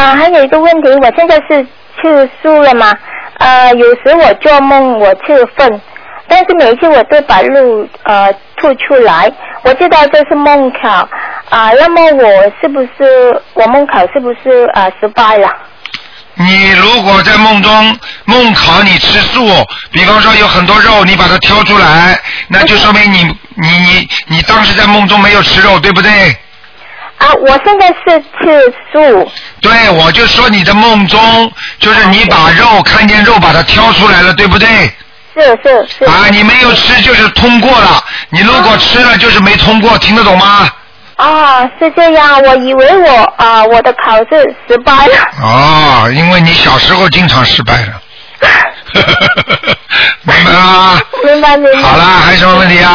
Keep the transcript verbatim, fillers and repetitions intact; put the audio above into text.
啊，还有一个问题，我现在是吃素了嘛？呃，有时我做梦我吃粪，但是每次我都把肉呃吐出来，我知道这是梦考啊、呃，那么我是不是我梦考是不是啊、呃、失败了？ 你如果在梦中梦考你吃素，比方说有很多肉，你把它挑出来，那就说明你你你你当时在梦中没有吃肉，对不对？ 啊，我现在是吃素。 对，我就说你的梦中就是你把肉看见肉把它挑出来了，对不对？ 是是是。 啊，你没有吃就是通过了，你如果吃了就是没通过，听得懂吗？ 啊，是这样，我以为我啊、呃、我的考试失败了。 哦，因为你小时候经常失败了。明白吗？ 明白明白。 好啦，还有什么问题啊？